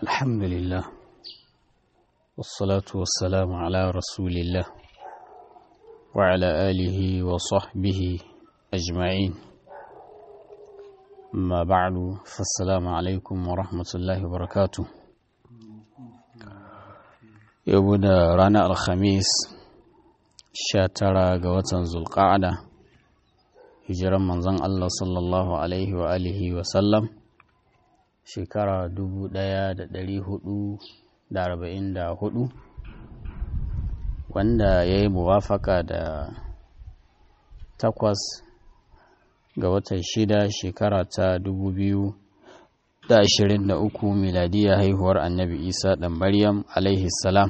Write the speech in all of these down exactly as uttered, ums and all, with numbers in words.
الحمد لله والصلاة والسلام على رسول الله وعلى آله وصحبه أجمعين. ما بعد فالسلام عليكم ورحمة الله وبركاته. يومنا رانا الخميس شاترا قوة ذو القعدة هجرا منزن الله صلى الله عليه وآله وسلم shekara dubu ɗaya da ɗari hudu da arba'in da hudu wanda ya yi muwafaka da takwas ga watan shida shekara ta dubu biyu da ashirin da uku miladiya haihuwar annabi isa ɗan maryam alaihi salam.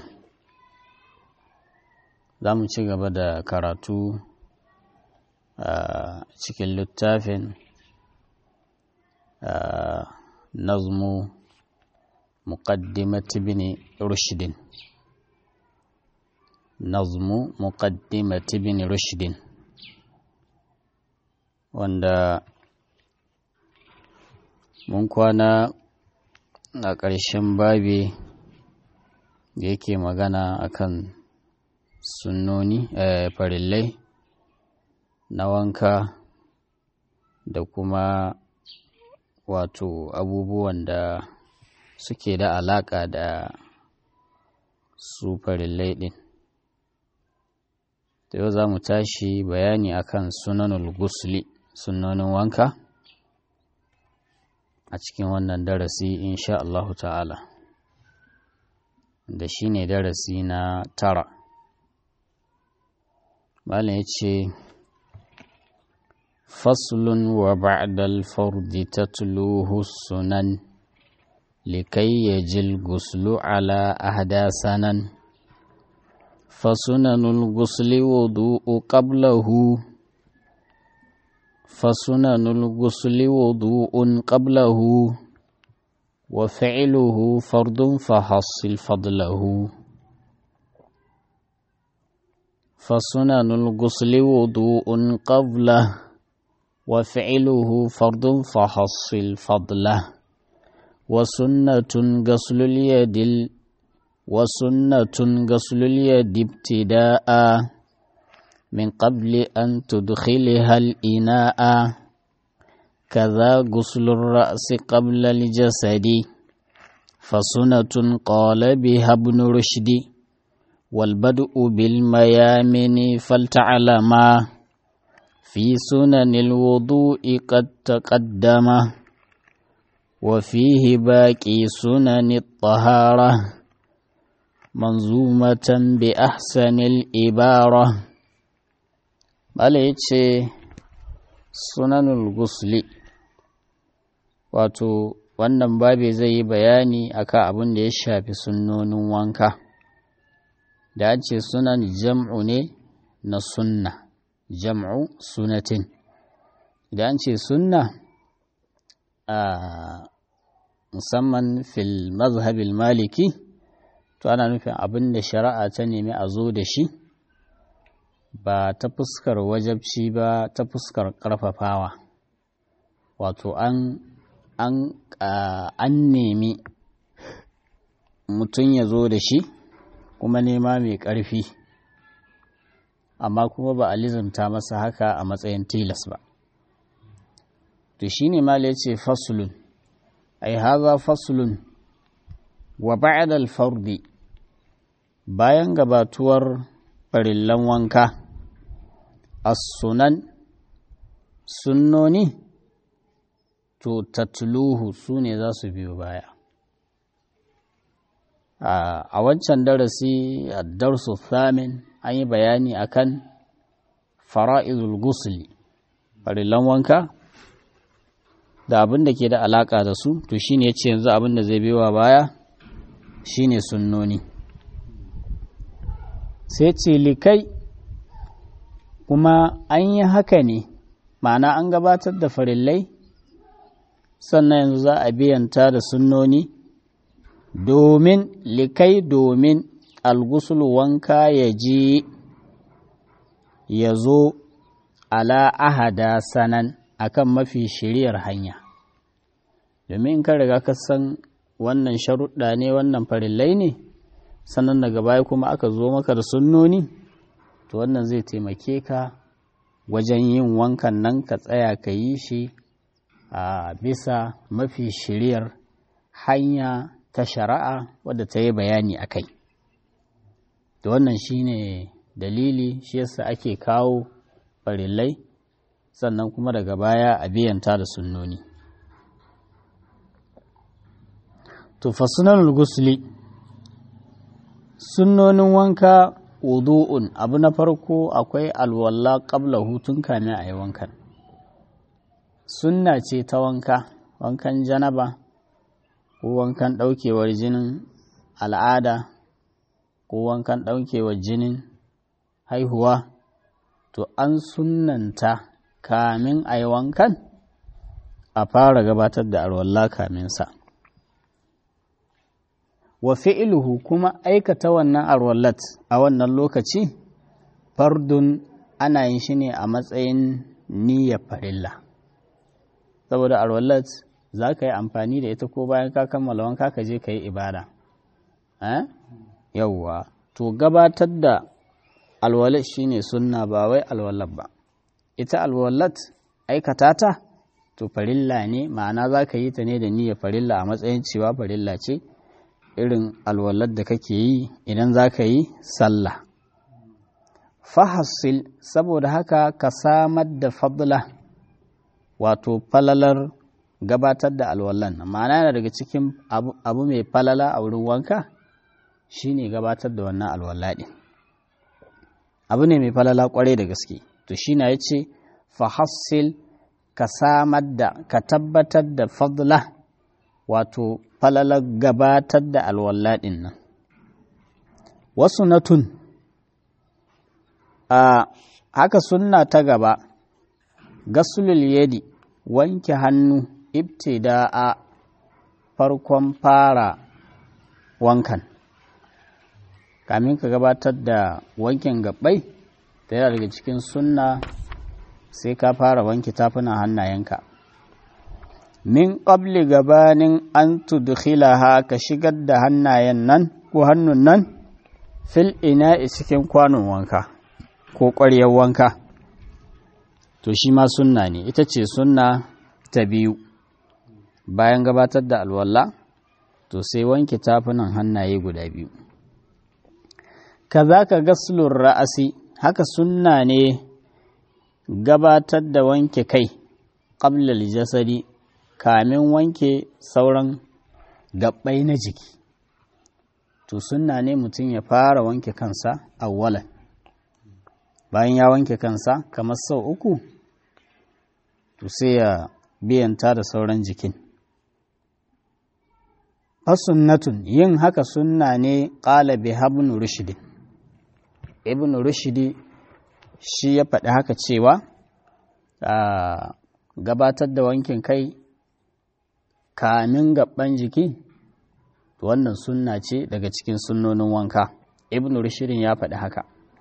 Za mu ci gaba da karatu a cikin littafin نظم مقدمة ابن رشد نظم مقدمة ابن رشد wanda mun kwana a ƙarshen babi da yake magana akan sunnoni farillai na wanka da kuma wato abubuwan da suke da alaƙa da su farillai ɗin. Da yau za mu tashi bayani akan sunanul gusli, sunanin wanka a cikin wannan darasi insha Allahu ta'ala, da shi ne darasi na tara. Malam ya ce فصل وبعد الفرض تتلوه السنن لكي يجي الغسل على أحدى سنن فسنن الغسل وضوء قبله فسنن الغسل وضوء قبله وفعله فرض فحصل فضله فسنن الغسل وضوء قبله وفعله فرض فحصل فضله وسنة غسل اليد وسنة غسل اليد ابتداء من قبل أن تدخلها الإناء كذا غسل الرأس قبل الجسد فسنة قال بها ابن رشد والبدء بالميامن فلتعلما في سنن الوضوء قد تقدم وفيه باقي سنن الطهارة منظومة بأحسن الإبارة. بل يتشي سنن الغسل wato wannan babi zai yi bayani akan abin da ya shafi sunnonin wanka, da an ce sunan jam'u ne na sunna, jam'u sunatin. Idan ce sunna a musamman fil mazhabil maliki to ana nufin abin da shari'a ta nemi a zo da shi ba ta fuskar wajabci ba, ta fuskar ƙarfafawa. Wato an an an nemi mutum ya zo da shi kuma nema mai ƙarfi, amma kuma ba a lizamta masa haka a matsayin tilas ba. To shi ne ma yace faslun, ai haza faslun wa ba'da al-fardi, bayan gabatuwar farillan wanka, as-sunan sunnoni to tatluhu su ne za su biyo baya. a wancan darasi ad-darsu thamin an yi bayani akan fara'izul gusli, farillan wanka da abin da ke da alaka da su. To shine yace yanzu abin da zai biyowa baya shine sunnoni. Sai ce likai, kuma an yi haka ne, ma'ana an gabatar da farillai sannan yanzu za a biyanta da sunnoni, domin likai domin algusulu wanka ya ji ya zo ala ahada sanan akan mafi shiriyar hanya. Domin in ka riga ka san wannan sharuɗa ne wannan farillai ne sannan daga baya kuma aka zo maka da sunnoni to wannan zai taimake ka wajen yin wankan nan ka tsaya ka yi shi a bisa mafi shiriyar hanya ta shari'a wadda ta yi bayani a kai. Da wannan shi ne dalili shi yasa ake kawo farillai sannan kuma daga baya a biyanta da sunnoni. To fa sunanul gusli sunnonin wanka wudu'un abu na farko akwai alwala qabla hutun kamin a yi wankan. Sunna ce ta wanka, wankan janaba ko wankan ɗaukewar jinin al'ada ko wankan ɗaukewar jinin haihuwa, to an sunnanta kamin a yi wankan a fara gabatar da alwala kamin sa. Wa fi'iluhu kuma aikata wannan alwalat a wannan lokaci fardun ana yin shi ne a matsayin niyyar farilla. Saboda alwalat za ka yi amfani da ita ko bayan ka kammala wanka ka je ka yi ibada. Eh? Yawwa, to gabatar da alwalat shi ne sunna ba wai alwalat ba. Ita alwalat aikata ta, to farilla ne, ma'ana za ka yi ta ne da niyyar farilla a matsayin cewa farilla ce, irin alwalat da kake yi idan za ka yi sallah. Fahassil, saboda haka ka samar da fadla, wato falalar gabatar da alwallan, ma'ana yana daga cikin abu, abu mai falala a wurin wanka shine gabatar da wannan alwalla ɗin. Abu ne mai falala kwarai da gaske, to shi na ya ce fahassil ka samar da, ka tabbatar da fadla, wato falalar gabatar da alwalla ɗin nan. Wasu natun, a haka sunna ta gaba, gasulul yadi, wanke hannu, ibtida'a farkon fara wankan. Kamin ka gabatar da wankin gabbai, ta yana daga cikin sunna sai ka fara wanke tafunan hannayenka. Min ƙabli gabanin an tudkhilaha ka shigar da hannayen nan ko hannun nan fil ina'i cikin kwanon wanka ko ƙwaryar wanka. To shi ma sunna ne, ita ce sunna ta biyu. Bayan gabatar da alwala, to sai wanke tafunan hannaye guda biyu. Kaza ka gaslur ra'asi, haka sunna ne gabatar da wanke kai qabla al-jasadi kamin wanke sauran gabbai na jiki. To sunna ne mutum ya fara wanke kansa awwalan. Bayan ya wanke kansa kamar sau uku, to sai ya biyanta da sauran jikin. Fasunnatun, yin haka sunna ne qala bi ibn rushd. Ibn rushd shi ya faɗi haka cewa a gabatar da wankin kai kamin gaban jiki, to wannan sunna ce daga cikin sunnonin wanka. Ibn rushd ya faɗi haka.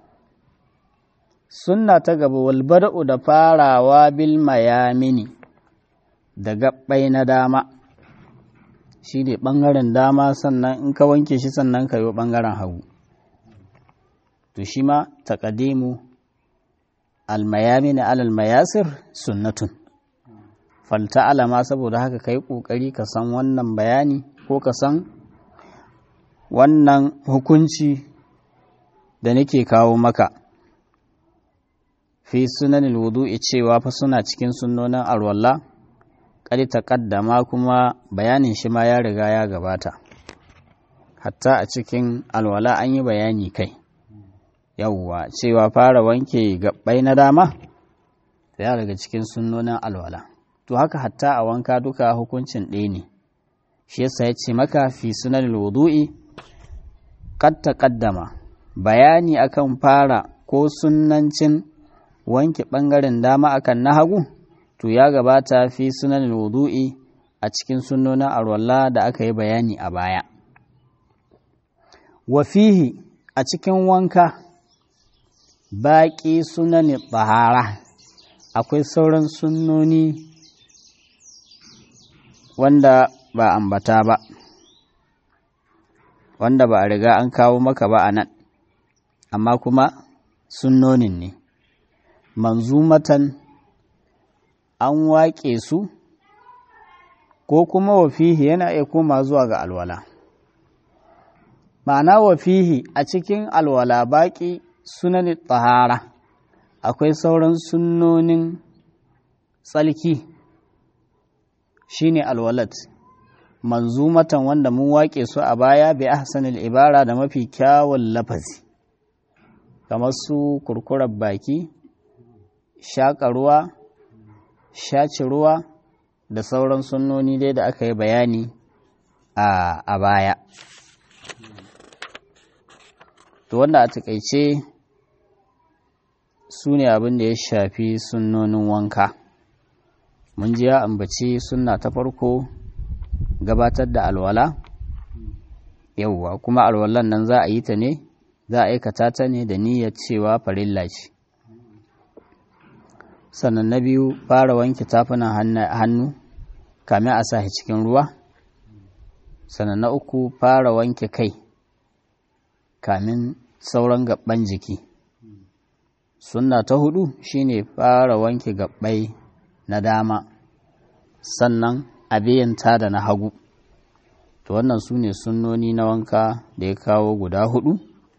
Sunna ta gaba wal bada'u da farawa bil mayamini da gabbai na dama, shi ne ɓangaren dama, sannan in ka wanke shi sannan ka yi ɓangaren hagu. To shi ma taƙadimu almayamini alal mayasir sunnatun. Falta alama, saboda haka ka yi ƙoƙari ka san wannan bayani ko ka san wannan hukunci da nake kawo maka. Fi sunanin wudu'i cewa fa suna cikin sunnonin alwala, ƙari taƙaddama kuma bayanin shi ma ya riga ya gabata. Hatta a cikin alwala an yi bayani kai. Yawwa, cewa fara wanke gabbai na dama, ya daga cikin sunnonin alwala. To haka hatta a wanka duka hukuncin ɗaya ne. Shi yasa ya ce maka fi sunanin wudu'i, ƙad taƙaddama bayani akan fara ko sunnancin wanke ɓangaren dama akan na hagu, to ya gabata fi sunan wudu'i a cikin sunnonin alwala da aka yi bayani a baya. Wa fihi, a cikin wanka, baƙi sunan tahara, akwai sauran sunnoni wanda ba ambata ba. wanda ba a riga an kawo maka ba a nan, amma kuma sunnonin ne. Manzumatan an waƙe su, ko kuma wafihi yana iya koma zuwa ga alwala. Ma'ana wafihi a cikin alwala baƙi sunanin tahara, akwai sauran sunnonin tsalki shine alwalat, manzumatan wanda mun waƙe su a baya bi ahsanil ibara da mafi kyawun lafazi, kamar su kurkurar baki, shaƙa ruwa, shaci ruwa da sauran sunnoni dai da aka yi bayani a, a baya. To wanda a taƙaice su ne abin da ya shafi sunnonin wanka. Mun ji ya ambaci sunna ta farko gabatar da alwala, yauwa kuma alwalan nan za a yi ta ne, za a aikata ta ne da niyyar cewa farilla ce. Sannan na biyu fara wanke tafunan hannu kamin a sa shi cikin ruwa. Sannan na uku fara wanke kai kamin sauran gaban jiki. Sunna ta hudu shine fara wanke gabbai na dama, sannan a biyanta da na hagu. To wannan su ne sunnoni na wanka da ya kawo guda hudu.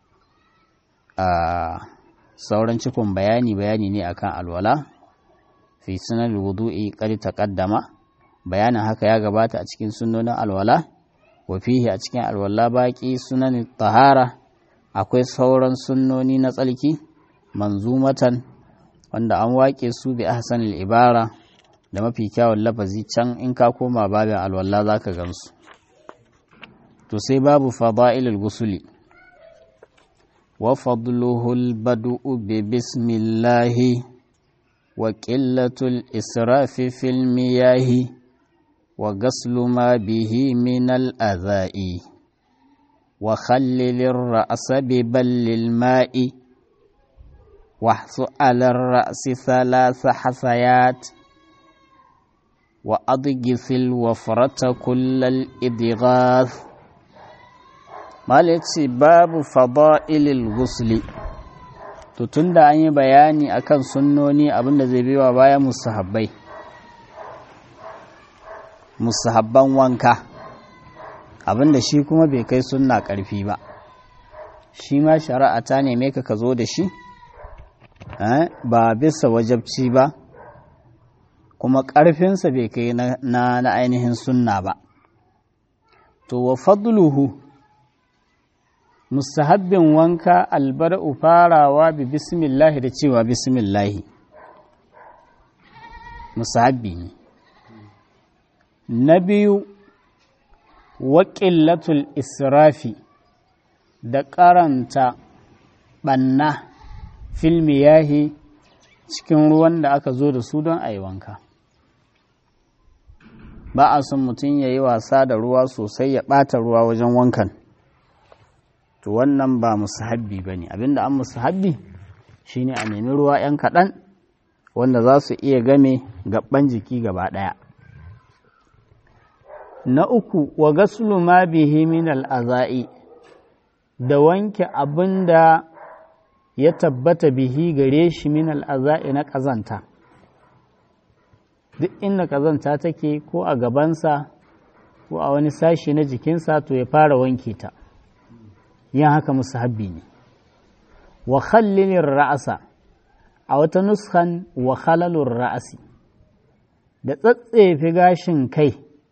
A sauran cikon bayani bayani ne akan alwala fi sunan wudu'i qad taqaddama, bayanin haka ya gabata a cikin sunnonin alwala. Wa fihi a cikin alwala baki sunan tahara, akwai sauran sunnoni na tsalki manzumatan wanda an waƙe su bi ahsanil ibara da mafi kyawun lafazi. Can in ka koma babin alwala zaka gansu. To sai babu fada'ilul gusuli. Wa fadluhul bad'u bi bismillahi wa qillatul israfi fil miyahi wa ghaslu ma bihi min al adha'i wa khallilir ra'sa bi ballil ma'i wahsu 'ala ar-ra'si thalatha hasayat wa adghisil wafrata kullal idghath. Malaci babu fada'ilil gusli. To tunda an yi bayani akan sunnoni, abinda zai biwa bayan musahabbai, musahabban wanka, abinda shi kuma bai kai sunna ƙarfi ba, shi ma shari'a ta neme ka ka zo da shi ba bisa wajabci ba, kuma ƙarfinsa bai kai na, na ainihin sunna ba. To wa fadluhu, mustahabbin wanka albar'u farawa bi bismillahi da cewa bismillahi, mustahabbi ne. Na biyu wa ƙillatul israfi, da karanta ɓanna fil miyahi cikin ruwan da aka zo da su don a yi wanka. Ba a son mutum ya yi wasa da ruwa sosai ya ɓata ruwa wajen wankan. To wannan ba musahabbi ba ne. Abinda an musahabbi shi ne a nemi ruwa ‘yan kaɗan wanda za su iya game gaban jiki gaba ɗaya. Na uku wa gaslu ma bihi min al'aza'i, da wanke abin da ya tabbata bihi gare shi min al'aza'i na ƙazanta. Duk inda ƙazanta take ko a gabansa ko a wani sashi na jikinsa, to ya fara wanke ta. Yin haka musahabbi ne. Wa khallilin ra'asa, a wata nuskan wa khalalun ra'asi, da tsatsefi gashin kai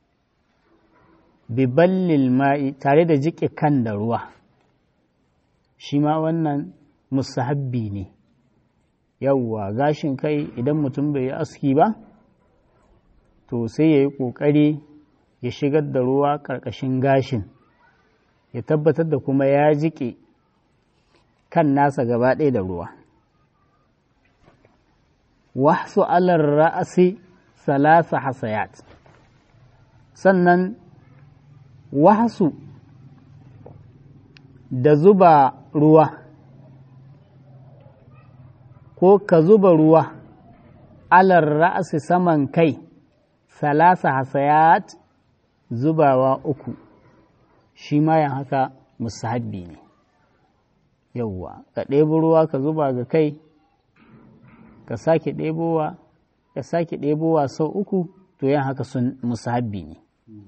bi ballil ma'i, tare da jiƙe kan da ruwa. Shi ma wannan musahabbi ne. Yawwa, gashin kai idan mutum bai yi aski ba, to sai ya yi ƙoƙari ya shigar da ruwa ƙarƙashin gashin, ya tabbatar da kuma ya jiƙe kan nasa gaba ɗaya da ruwa. Wahsu alar ra'asi salasa hasayat, sannan wahsu da zuba ruwa, ko ka zuba ruwa alar ra'asi saman kai, salasa hasayat zubawa uku. Shi ma yin haka musahabbi ne yawwa ka ɗebo ruwa ka zuba ga kai ka sake ɗebowa ka sake ɗebowa sau uku to yan haka sun musahabbi ne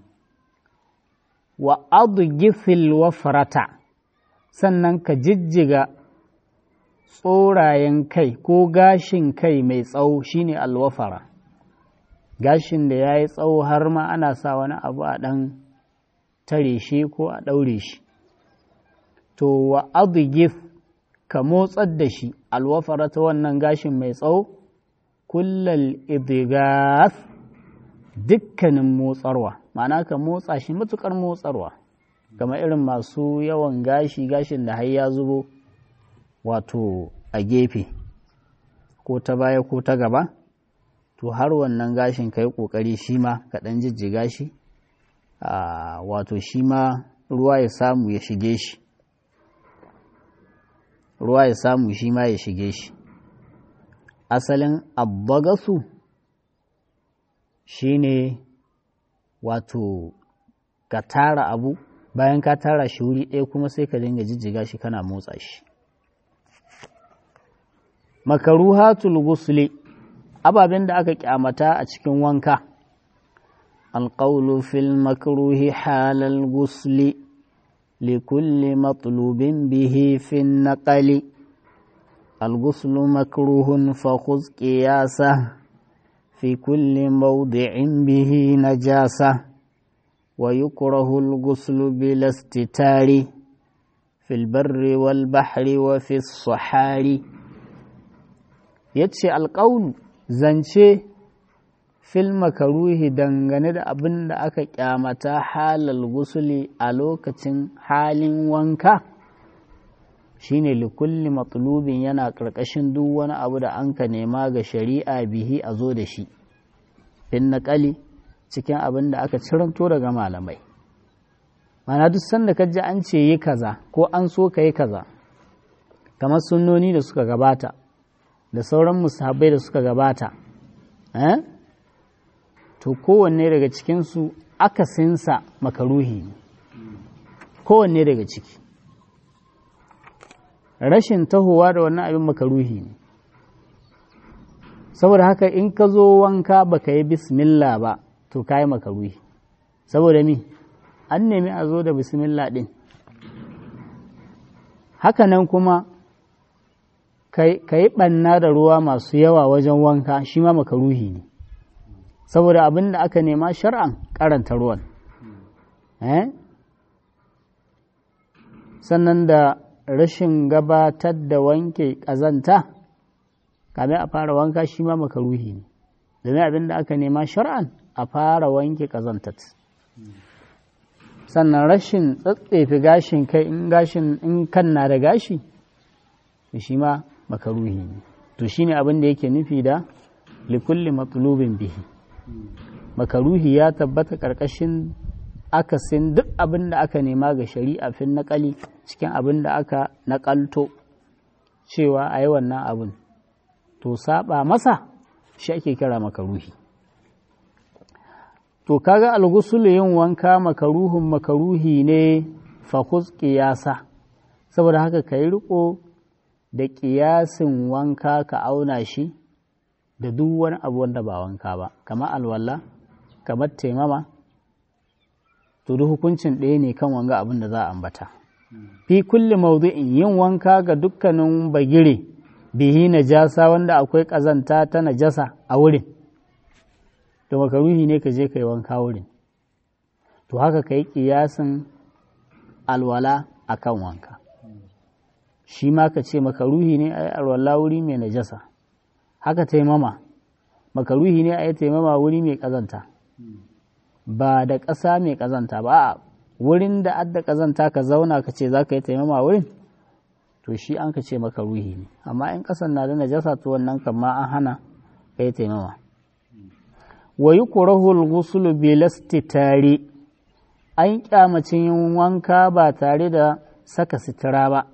wa adghifil wafrata sannan ka jijjiga tsorayen kai ko gashin kai mai tsawo shine alwafara gashin da ya yi tsawo har ma ana sa wani abu a ɗan tare shi ko a ɗaure shi to wa adghif ka motsar da shi alwafara ta wannan gashin mai tsawo kullal idghaf dukkanin motsarwa ma'ana ka motsa shi matukar motsarwa kamar irin masu yawan gashi gashin da har ya zubo wato a gefe ko ta baya ko ta gaba to har wannan gashin ka yi ƙoƙari shi ma ka ɗan jijjiga shi wato shi ma ruwa ya samu ya shige shi ruwa ya samu shi ma ya shige shi asalin abbagasu shi ne wato ka tara abu bayan ka tara shi wuri ɗaya kuma sai ka dinga jijjiga shi kana motsa shi makaruhatul gusli ababen da aka kyamata a cikin wanka alqawlu fil makruhi halal gusli likulli matlubin bihi fin naqali الغسل مكروه فخذ قياسه في كل موضع به نجاسة ويكره الغسل بلا استتار في البر والبحر وفي الصحاري yace alƙaunu zance fil makaruhi dangane da abin da aka kyamata halal gusuli a lokacin halin wanka shine likulli matsalubin yana ƙarƙashin duk wani abu da an ka nema ga shari'a bihi a zo da shi fin naƙali cikin abin da aka ciranto daga malamai mana duk sanda ka ji an ce yi kaza ko an so ka yi kaza kamar sunnoni da suka gabata da sauran musahabai da suka gabata eh? to kowanne daga cikinsu akasinsa makaruhi ne kowanne daga ciki rashin tahowa da wannan abin makaruhi ne saboda haka in ka zo wanka baka yi bismillah ba to ka yi makaruhi saboda mi an nemi a zo da bismillah din haka nan kuma ka yi ɓanna da ruwa masu yawa wajen wanka shi ma makaruhi ne saboda abin da aka nema shar'an karanta ruwan eh? sannan da rashin gabatar da wanke ƙazanta kamin a fara wanka shi ma makaruhi ne domin abin da aka nema shar'an a fara wanke ƙazantat sannan rashin tsatsefe gashin kai in gashin in kan na da gashi shi ma makaruhi ne to shine abin da yake nufi da likulli matlubin bihi makaruhi ya tabbata ƙarƙashin akasin duk abin da aka nema ga shari'a fin naƙali cikin abin da aka naƙalto cewa a yi wannan abin to saba masa shi ake kira makaruhi to kaga algusulu yin wanka makaruhun makaruhi ne fakus ƙiyasa saboda haka ka yi riko da ƙiyasin wanka ka auna shi da duk wani abu wanda ba wanka ba kamar alwala kamar taimama to duk hukuncin ɗaya ne kan wanga abin da za a ambata fi kulli mawdu'in yin wanka ga dukkanin bagire bihi najasa wanda akwai ƙazanta ta najasa a wurin to makaruhi ne ka je ka yi wanka wurin to haka ka yi ƙiyasin alwala a kan wanka shi ma ka ce makaruhi ne a yi alwala wuri mai najasa haka taimama makaruhi ne a yi taimama wuri mai ƙazanta ba da ƙasa mai ƙazanta ba a wurin da adda ƙazanta ka zauna ka ce za ka yi taimama wurin to shi an ka ce maka ruhi ne amma in ƙasan na da najasa to wannan kan ma an hana ka yi taimama wa yukrahu al-ghuslu bi lastitari an kyamacin yin wanka ba tare da saka sitira ba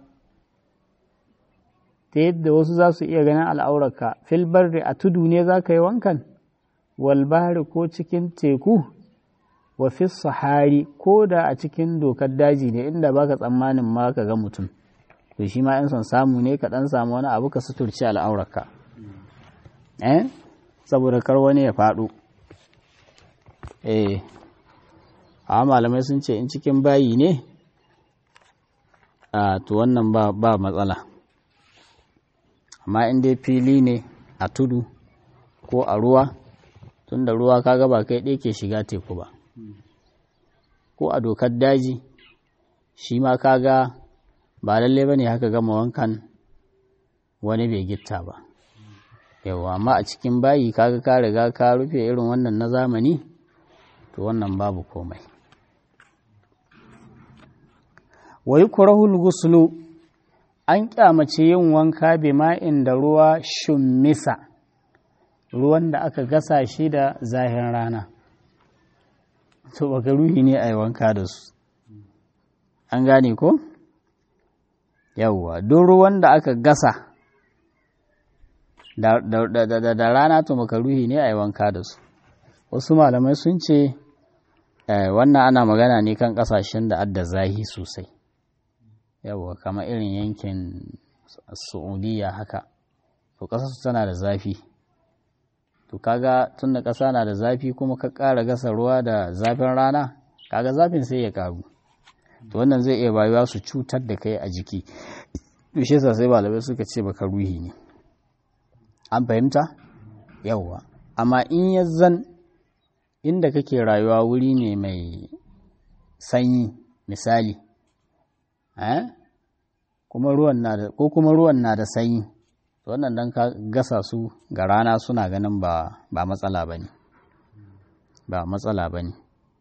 ta yadda wasu za su iya ganin al'aurarka fil barri a tudu ne za ka yi wankan wal bahri ko cikin teku wa fi sahari ko da a cikin dokar daji ne inda baka tsammanin ma ka ga mutum to shi ma in son samu ne ka dan samu wani abu ka suturci al'aurarka eh saboda kar wani ya faɗo eh a malamai sun ce in cikin bayi ne a to wannan ba ba matsala amma in dai fili ne a tudu ko a ruwa tunda ruwa kaga ba kai ɗaya ke shiga teku ba ko a dokar daji shi ma kaga ba lalle bane haka gama wankan wani bai gitta ba yawa amma a cikin bayi kaga ka riga ka rufe irin wannan na zamani to wannan babu komai wai kurahul guslu an kyamace yin wanka bi ma'in da ruwa shummisa ruwan da aka gasa shi da zahin rana to baka ruhi ne a yi wanka da su an gane ko yawwa duk ruwan da aka gasa da, da, da, da, da rana to baka ruhi ne a yi wanka da su wasu malamai sun ce eh, wannan ana magana ne kan kasashen da adda zahi sosai yawwa kamar irin yankin Saudiya haka to kasar tana da zafi to kaga tun da ƙasa na da zafi kuma ka ƙara gasa ruwa da zafin rana kaga zafin sai ya ƙaru to wannan zai iya bayuwa su cutar da kai a jiki to shi yasa sai malamai suka ce baka ruhi ne an fahimta yawwa amma in ya zan inda kake rayuwa wuri ne mai sanyi misali eh kuma ruwan na da ko kuma ruwan na da sanyi to wannan dan ka gasa su ga rana suna ganin ba ba matsala bane ba matsala bane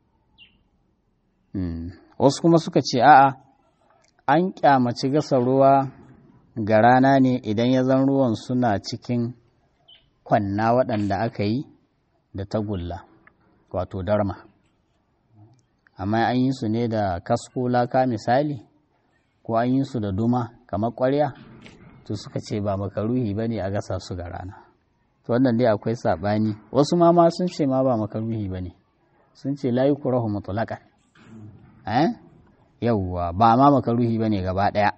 hmm wasu kuma suka ce a'a an kyamaci gasa ruwa ga rana ne idan ya zan ruwan suna cikin kwanna waɗanda aka yi da tagulla wato darma amma an yi su ne da kasko laka misali ko an yi su da duma kamar ƙwarya to suka ce ba makaruhi ba ne a gasa su ga rana to wannan dai akwai saɓani wasu ma ma sun ce ma ba makaruhi ba ne sun ce la yukrahu mutlaqan eh yawwa ba ma makaruhi ba ne gaba ɗaya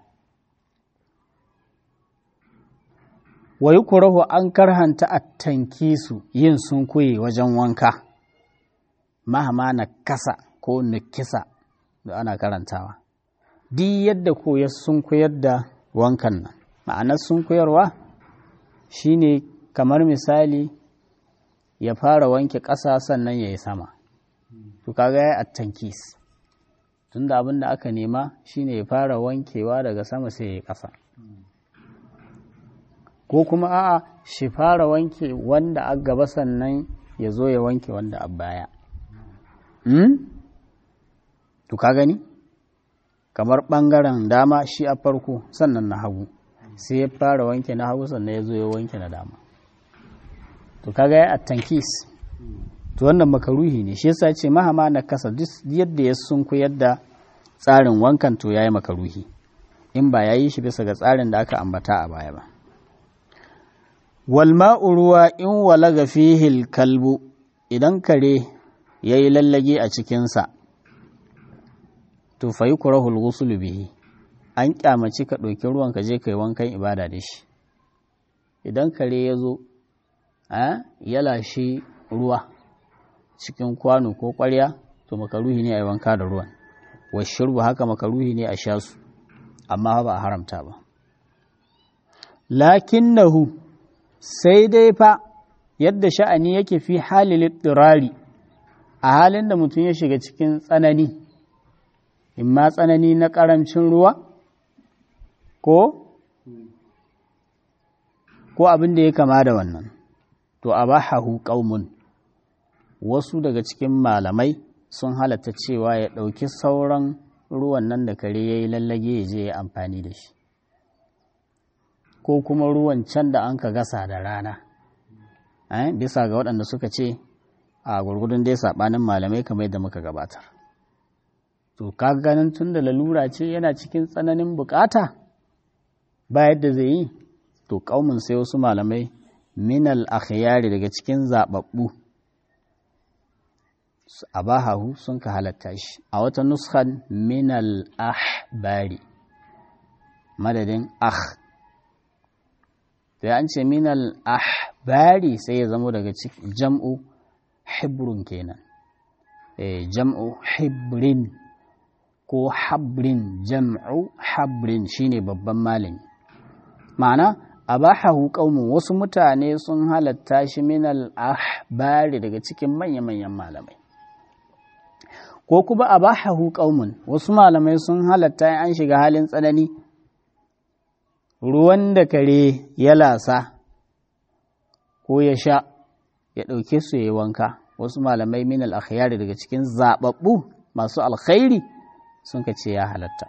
wa yukrahu an karhanta at-tankisu yin sunkuye wajen wanka mahama na kasa ko nukisa da ana karantawa duk yadda ko ya sunkuyar da wankan nan ma'anar sunkuyarwa shine kamar misali ya fara wanke ƙasa sannan ya yi sama to kaga ya at-tankis tunda abin da aka nema shine ya fara wankewa daga sama sai ya yi ƙasa ko kuma a'a shi fara wanke wanda a gaba sannan ya zo ya wanke wanda a baya hmm? to ka gani kamar ɓangaren dama shi a farko sannan na hagu sai ya fara wanke na hagu sannan ya zo ya wanke na dama to kaga ya at-tankis to wannan makaruhi ne shi yasa ce mahama na kasa duk yadda ya sunku yadda tsarin wankan to yayi makaruhi in ba yayi shi bisa ga tsarin da aka ambata a baya ba wal ma'u ruwa in walaga fihi al-kalbu idan kare yayi lallage a cikin sa to fa yukrahu al-ghusl bihi an kyamaci ka ɗauki ruwan ka je kai wankan ibada da shi idan kare ya zo ya lashe ruwa cikin kwano ko ƙwarya to makaruhi ne a yi wanka da ruwan wa shirbu haka makaruhi ne a sha su amma ba a haramta ba lakinnahu sai dai fa yadda sha'ani yake fi halil ittirari a halin da mutum ya shiga cikin tsanani imma tsanani na ƙaramcin ruwa ko ko abin da ya kama da wannan to abahahu qaumun wasu daga cikin malamai sun halatta cewa ya ɗauki sauran ruwan nan da kare ya yi lallage ya je ya amfani da shi ko kuma ruwan can da an ka gasa da rana eh, bisa ga waɗanda suka ce a gurgudun dai saɓanin malamai kamar yadda muka gabatar to ka ganin tun da lalura ce yana cikin tsananin bukata ba yadda zai yi to ƙaumin sai wasu malamai minal akhyari daga cikin zaɓaɓɓu abahahu sun ka halatta shi a wata nuskan minal ahbari madadin ah da an ce minal ahbari sai ya zamo daga cikin jam'u hibrun kenan eh jam'u hibrin ko habrin jam'u habrin shine babban malami ma'ana abahahu qaumun wasu mutane sun halatta shi minal ahbari daga cikin manya-manyan malamai ko kuma abahahu qaumun wasu malamai sun halatta an shiga halin tsanani ruwan da kare ya lasa ko ya sha ya ɗauke su ya yi wanka wasu malamai min al-akhyari daga cikin zababbu masu alkhairi sun ka ce ya halatta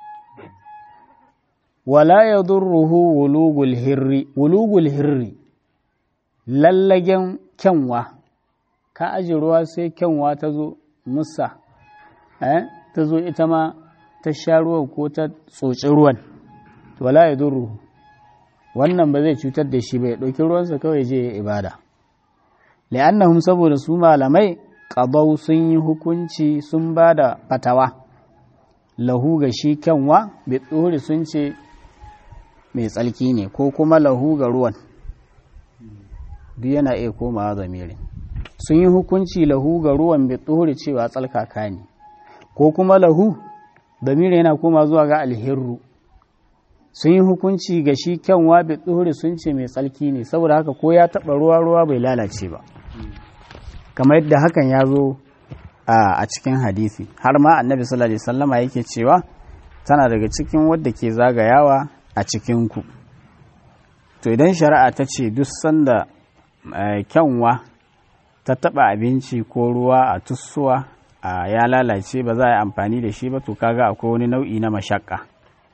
wala yadurruhu wulugul hirri wulugul hirri lallagen kyanwa ka aji ruwa sai kyanwa ta zo musa eh ta zo ita ma ta sha ruwan ko ta tsotsi ruwan wala yadurruhu wannan ba zai cutar da shi ba ya ɗauki ruwansa kawai je ya ibada la'annahum saboda su malamai qabau sun yi hukunci sun ba da fatawa lahu ga shi kyanwa bi tsori sun ce mai tsalki ne ko kuma lahu ga ruwan duk yana iya komawa zamirin sun yi hukunci lahu ga ruwan bi tsori cewa tsalkaka ne ko kuma lahu zamirin yana koma zuwa ga alhirru sun yi hukunci ga shi kyanwa bi tsori sun ce mai tsalki ne saboda haka ko ya taɓa ruwa ruwa bai lalace ba kamar yadda hakan ya zo a cikin hadisi har ma annabi sallallahu alaihi wasallama yake cewa tana daga cikin wadda ke zagayawa a cikinku to idan shari'a ta ce duk sanda kyanwa ta taɓa abinci ko ruwa a tussuwa ya lalace ba za a yi amfani da shi ba to kaga akwai wani nau'i na mashakka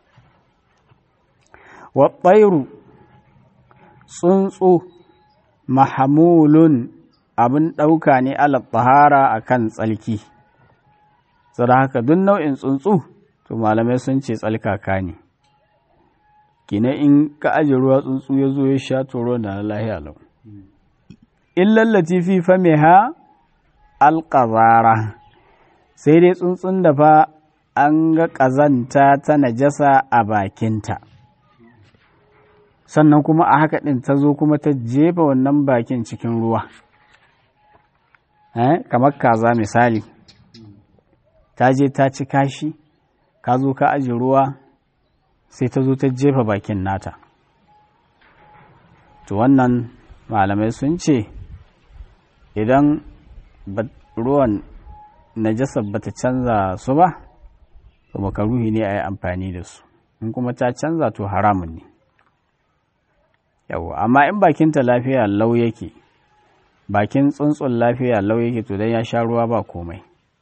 wa tsairu tsuntsu mahamulun abin ɗauka ne ala tahara a kan tsalki saboda haka duk nau'in tsuntsu to malamai sun ce tsalkaka ne kina in ka aje ruwa tsuntsu ya zo ya sha to ruwan da lahiya lau illal latifi fa meha alqazara sai dai tsuntsun da fa an ga ƙazanta ta najasa a bakinta sannan kuma a haka ɗin ta zo kuma ta jefa wannan bakin cikin ruwa eh kamar kaza misali ta je ta ci kashi ka zo ka aje ruwa sai ta zo ta jefa bakin nata to wannan malamai sun ce idan ruwan najasa bata canza su ba to makaruhi ne a yi amfani da su in kuma ta canza to haramun ne yawa amma in bakinta lafiya lau yake bakin tsuntsun lafiya lau yake to dan ya sha ruwa ba komai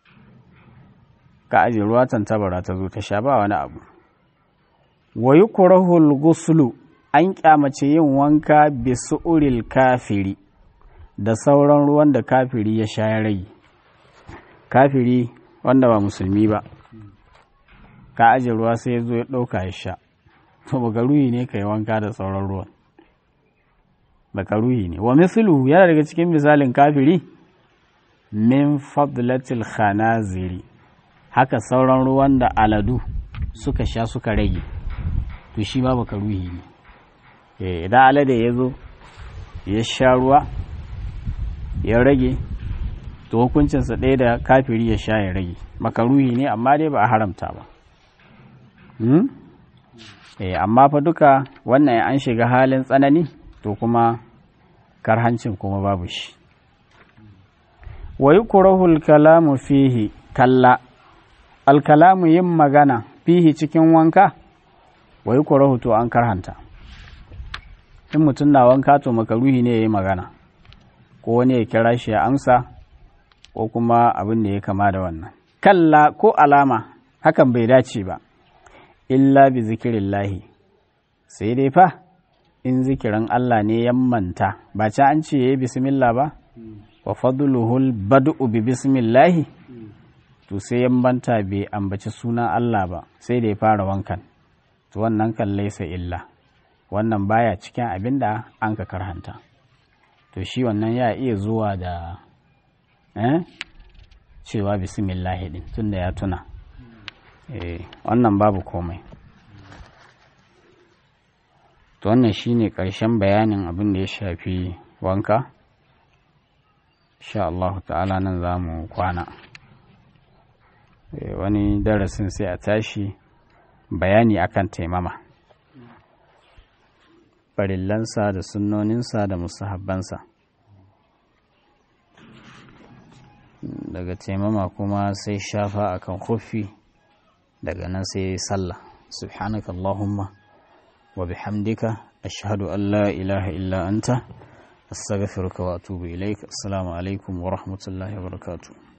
ka aje ruwa tantabara ta zo ta sha ba wani abu wa yukrahul ghuslu an kyamace yin wanka bi su'uril kafiri da sauran ruwan da kafiri ya sha ya rage kafiri wanda ba musulmi ba ka aje ruwa sai ya zo ya ɗauka ya sha to bagaruhi ne ka yi wanka da sauran ruwan bakaruhi ne wa mislu yana daga cikin misalin kafiri min fadlatil khanaziri haka sauran ruwan da aladu suka sha suka rage to shi ma bakaruhi ne eh idan alade ya zo ya sha ruwa ya rage to hukuncinsa ɗaya da kafiri ya sha ya rage makaruhi ne amma dai ba a haramta ba hmm? eh amma fa duka wannan an shiga halin tsanani to kuma karhancin kuma babu shi wa yukrahul kalamu fihi kalla alkalamu yin magana fihi cikin wanka wa yukrahu to an karhanta in mutum na wanka to makaruhi ne yayi magana ko wani ya kira shi ya amsa ko kuma abin da ya kama da wannan kalla ko alama hakan bai dace ba illa bi zikirillahi sai dai fa in zikirin Allah ne ya manta ba ca an ce yayi bismillah ba wa fadluhul bad'u bi bismillah to sai ya manta bai ambaci sunan Allah ba sai da ya fara wankan to wannan kan laisa illa wannan baya cikin abin da an ka karhanta to shi wannan ya iya zuwa da eh cewa bismillahi din tunda ya tuna eh wannan babu komai. To wannan shine ƙarshen bayanin abin da ya shafi wanka. Insha Allah ta'ala nan za mu kwana. Wani darasin sai a tashi bayani akan taimama, farillansa da sunnoninsa da musahabbansa. Daga taimama kuma sai shafa akan khuffi, daga nan sai sallah. Subhanaka Allahumma wa bihamdika ashhadu an la ilaha illa anta astaghfiruka wa atubu ilaik. Assalamu alaikum wa rahmatullahi wa barakatuh.